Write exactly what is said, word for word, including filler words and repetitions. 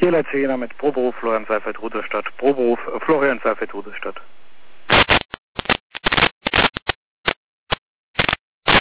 Michaela Zehner mit Proberuf Florian Seifert Rudolstadt. Proberuf äh, Florian Seifert Rudolstadt.